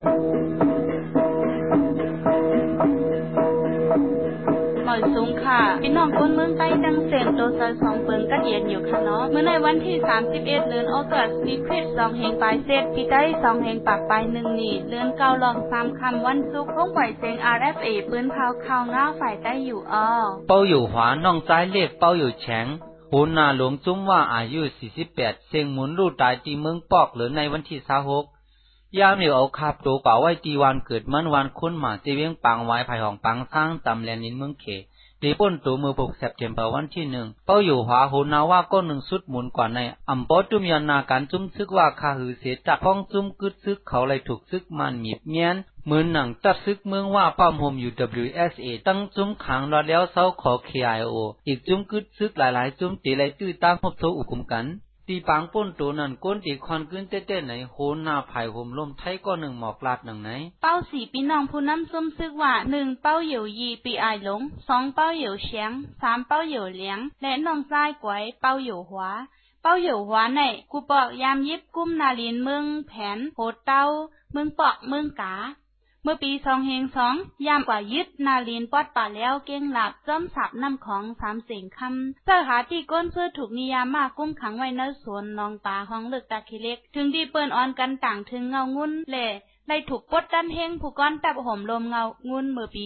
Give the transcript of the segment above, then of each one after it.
หมอยสูงค่ะพี่น้องคนเมืองใต้ดังเสียงโตซอย2เปิงกัดเย็นอยู่ค่ะเนาะเมื่อในวันที่31เดือนออกัสปีคริสต์2แห่งปลายเซตปีใต้2แห่งปากปลาย1นี่เดือน9ลอง3ค่ำวันศุกร์ห้องไหวเสียง RFA ปืนเผาข่าวง้าฝ่ายใต้อยู่เป้าอยู่หวาน้องซ้ายเลขเป้าอยู่แข็งโหนาหลวงจุ้มว่าอายุ48เสียงหมุนรูตายที่เมืองปอกหรือในวันที่26ยามเหลียวเอาคาบโตกว่าไว้ตีวันเกิดมันวันคุ้นหมาเจเวียงปังไว้ภายห้องปังสร้างตำแลนินเมืองเขเดป่นตัวมือ6 เซปเทมเบอร์วันที่1เป้าอยู่หวาโหนาว่าก็1สุดหมุนกว่าในอำปอจุมยอนนาการจุ้มซึกว่าคาหือเสจักพ้องจุ้มกึดซึกเขาเลยถูกซึกมันหมีบเมียนเหมือนหนังตัดซึกเมืองว่าป้อมโฮมอยู่ WSA ตั้งจุ้มขังรอดแล้วเซาขอ KIO อีกจุ้มกึดซึกหลายๆจุ้มตีเลยตื้อตามพบโทอุกุมกันตีปางป่นตัวนั้นก้นตีควันขึ้นเต้ๆไหนโหนาไผ่ห่มลมไทยก็1หมอกลาดหนังไหนเป้า4พี่น้องผู้นำซุ่มซึกว่า1เป้าเหยวยีปีอายหลง2เป้าเหยวเฉียง3เป้าเหยวเหลียงและน้องซ้ายกวยเป้าเหยวหัวเป้าเหยวหัวในกูปอกยามยิบกุ้มนาลินเมืองแผนโหดเต้าเมืองปอกเมืองกาเมื่อปี202ยามกว่ายึดนาลินปอดป่าแล้วเก่งหลับจ้อมสับน้ำของ3เสียงคำเสื้อหาที่ก้นเพื่อถูกนิยามมากกุ้มขังไว้ในสวนนองปลาห้องเลือกตาคิเล็กถึงดีเปิ้นออนกันต่างถึงเงางุ้นแหล่ได้ถูกปดกันเฮงผู้ก้อนตับห่มลมเงางุ้นเมื่อปี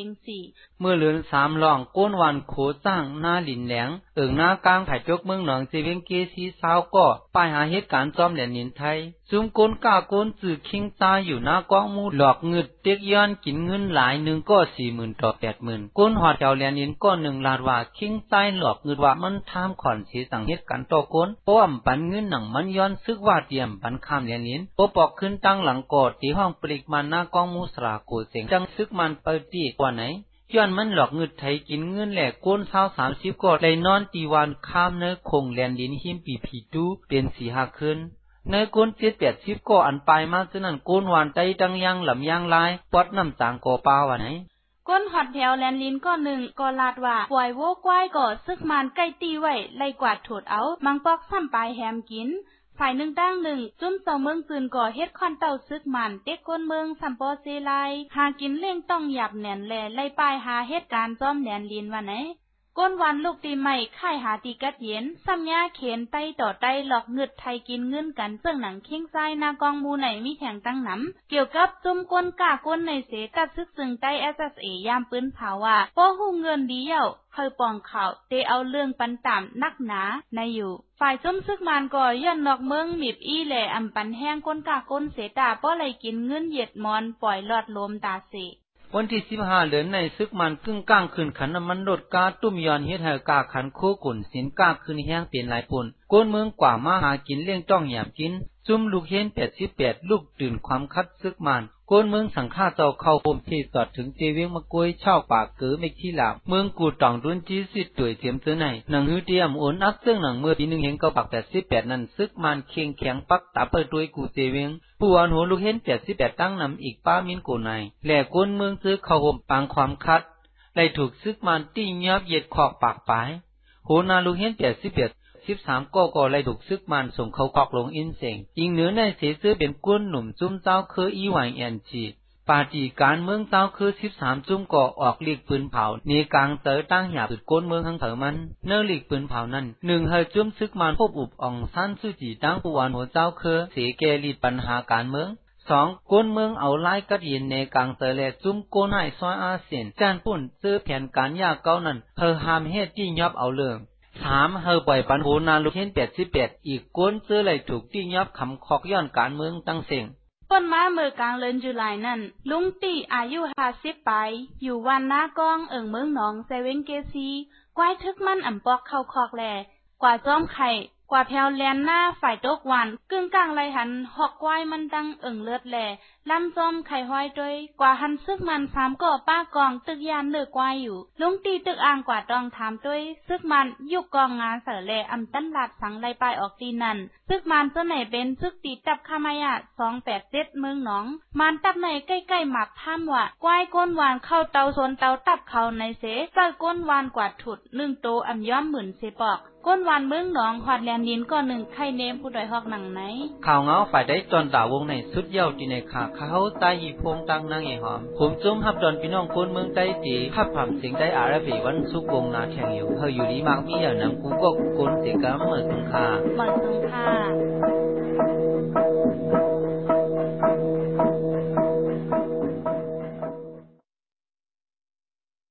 204 เมื่อเลือน3ล่องก้นวันโคสร้างหน้าลินแหลงหน้ากลางไผ่จกเมืองหนองเจเวงเกซีซาวก็ป้ายหาเหตุการณ์จอมแหลนนินไทยซุมก้นก้าก้นสื่อคิงตาอยู่หน้ากองมูหลอกเงึดเต็กย้อนกินเงินหลายหนึ่งก็40,000ต่อ80,000ก้นหอดเจ้าแหลนนินก็1 ลาดว่าคิงใต้หลอกเงึดว่ามันทามขอนสีสังเหตุการณ์ต่อก้นป้อมปันเงินหนังมันย้อนซึกว่าเตรียมปันข้ามแหลนนินปปอกขึ้นตั้งหลังกอดที่ห้องปลิกมันหน้ากองมูสราโกเสงจังซึกมันเปิดตีกว่าไหนย้อนมันหลอกเงึดไทยกินเงินแหลกก้น20-30ก็เลยนอนตีวันข้ามเนื้อคงแลนดินหิมปีผีตู้เป็น4-5คืนเนื้อก้น7-80ก็อันปลายมาฉะนั้นก้นวานใจดังยังลำยังลายปอดน้ำจางก่อปลาว่าไหนก้นหอดแถวแลนลินก็1ก็ลาดว่าป่วยโวกว้ายก็ซึกมันใกล้ตีไว้ไล่กวาดโถดเอามังปอกซ้ำปลายแฮมกินฝ่ายหนึ่งตั้งจุ้มเจ้าเมืองจืนก่อเฮ็ดคอนเต้าซึกมันเต็กก้นเมืองสัมปอเซไลหากินเล่งต้องหยับแหน่นแลไล่ป้ายหาเหตุการณ์จ้อมแหลนลินว่าไหนก้นวันลูกตีใหม่ค่ายหาตีกัดเย็นซ้ำยาเข็นไต้ต่อไต้หลอกเงึดไทยกินเงินกันเสื่องหนังเคียงซ้ายนากองมูไหนมีแข่งตั้งน้ำเกี่ยวกับจุ้มก้นก้าก้นในเสตัดซึกซึงใต้ SSA ยามปืนเผาว่าป้อหูเงินดีเย่าเคยปองข่าวเตเอาเรื่องปันต่ำนักหนาในอยู่ฝ่ายจุ้มซึกมันก่อย่อนนอกเมืองหมิบอี้แหล่อำปันแห้งก้นก้าก้นเสตาป้อไหลกินเงินเหยียดมอนปล่อยหลอดลมตาเสวันที่15เดือนในซึกมันกึ่งก้างขึ้นขันน้ำมันรถกาตุ้มยอนเฮ็ดให้กาขันโคกุ่นสินกาขึ้นแห้งเป็นหลายปุ่นก้นเมืองกว่ามาหากินเลี้ยงจ้องหยามกินซุ่มลูกเห็น88ลูกตื่นความคัดซึกมันก้นเมืองสังฆาเจ้าเข้าโฮมที่สอดถึงเจเวียงมะกวยชาวปากเก๋อเมกที่หลาบเมืองกูตองดุนจีสิตวยเทียมเสือในหนังฮือเตียมโอนอักซึ่งหนังเมื่อปี1เห็น988นั้นซึกมันเคียงแข็งปักตาเปิดด้วยกูเจเวียงผู้อันหัวลูกเห็น88ตั้งนำอีกป้ามินโกนายแหล่ก้นเมืองซื้อเข้าโฮมปางความคัดได้ถูกซึกมันตี้ยับเย็ดขอกปากปลายโหนาลูกเห็น13ก็ไล่ถูกซึกมันส่งเขาคอกลงอินเสงยิงเหนือในเสซื้อเป็นก้นหนุ่มจุ้มเจ้าคืออีหวายแอนจีปาจีการเมืองเจ้าคือ13จุ้มก่อออกลีกปืนเผาในกลางเต๋อตั้งหยาบสุดก้นเมืองทั้งเถอมันเนื้อลีกปืนเผานั้น1เฮยจุ้มซึกมันพบอุบอ่องสั้นซื่อจีตั้งผู้วันหัวเจ้าคือเสเกลีดปัญหาการเมือง2ก้นเมืองเอาไล่กัดยินในกลางเต๋อและจุ้มโกนให้ซอยอาเซียนจานปุ่นซื้อแผนการยาเก้านั้นเฮอหามเฮ็ดจี้ยับเอาเรื่อง3เฮอปล่อยปันโหนาลูกเห็น88อีกก้นซื้อไหลถูกตี้ยับคำคอกย้อนการเมืองตั้งเสียงต้นมาเมื่อกลางเดือนจุลายนั่นลุงตี้อายุ50ปีอยู่วันนากองเมืองหนองเซเวงเกซีกวายทึกมันอ่ำปอกเข้าคอกแลกว่าจ้อมไข่กว่าแพวแลนหน้าฝ่ายตกหวานกึ่งกลางไหลหันหอกกวายมันดังเลือดแหล่ลำจอมไข่ห้อยด้วยกว่าหันซึกมัน3ก่อป้ากองตึกยานเลือกกวายอยู่ลุงตีตึกอ่างกว่าต้องถามด้วยซึกมันยุกกองงานเสอแลอำตั้นลาดสังไลปลายออกตีนั่นซึกมันเจ้าไหนเป็นซึกตีจับคามายะ287เมืองหนองมันตับในใกล้ๆหมักท่ามว่ากวายก้นวานเข้าเตาซนเตาตับเขาในเสใส่ก้นวานกว่าถุด1โตอำย่อมหมื่นเสปอกก้นวานเมืองหนองหอดแลนดินก็1ไข่เนมผู้ดอยฮอกหนังไหนข่าวเงาฝ่ายได้จอนตาวงในสุดเย้าที่ในขาเขาใต้หีพงตังนางเอหอมผมจุ้มฮับดอนพี่น้องคนเมืองใต้ตีภาพความเสียงได้อาระเบวันสุกวงนาแข่งอยู่เฮาอยู่ดีมากมีอย่างนำกูก็กูคนเสกะเหมือนสังคาเหมือนสังคา